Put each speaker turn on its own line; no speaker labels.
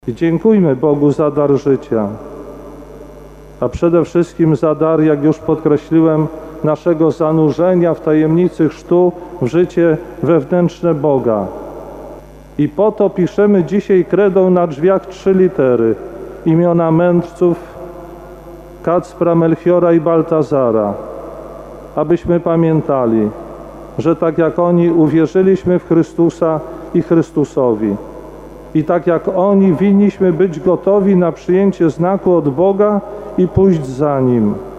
I dziękujmy Bogu za dar życia, a przede wszystkim za dar, jak już podkreśliłem, naszego zanurzenia w tajemnicy chrztu w życie wewnętrzne Boga. I po to piszemy dzisiaj kredą na drzwiach 3 litery, imiona mędrców Kacpra, Melchiora i Baltazara, abyśmy pamiętali, że tak jak oni uwierzyliśmy w Chrystusa i Chrystusowi. I tak jak oni winniśmy być gotowi na przyjęcie znaku od Boga i pójść za Nim.